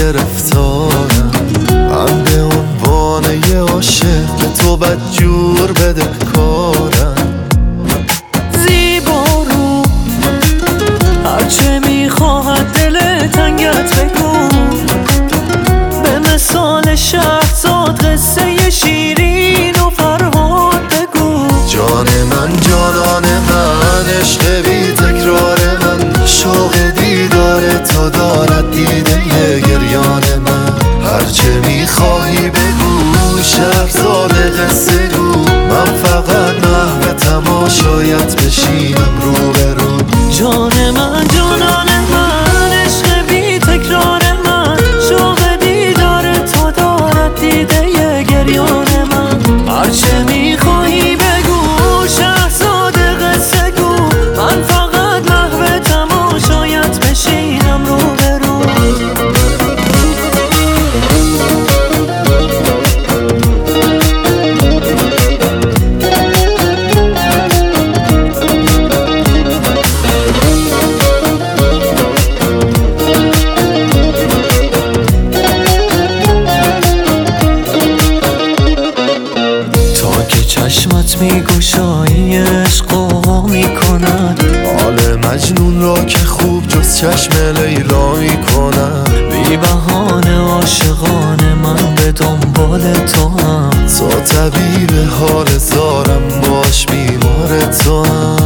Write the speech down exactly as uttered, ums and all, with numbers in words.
گرفتارم. من به عنوان یه عاشق به تو بدجور بده کارم. زیبا رو هرچه میخواهد دل تنگت بگو، به مثال شهرزاد قصه شیرین و فرهاد بگو. جان من جانان من عشق بی تکرار من، شوق دیدار تو دارد دیده گریان من. هرچه میخواهی بگو شهرزاد قصه گو، من فقط محو تماشایت بشینم رو به رو. جان من جانان من عشق بی تکرار من، شوق دیدار تو دارد دیده گریان من. هرچه میخواهی بگو شهرزاد قصه گو، من فقط محو تماشایت بشینم رو به رو. چشمت میگوشایی عشقا میکند، حال مجنون را که خوب جز چشم لیلا میکند. بی بهانه عاشقانه من به دنبال تو هم، تو طبیب حال زارم باش بیمار تو هم.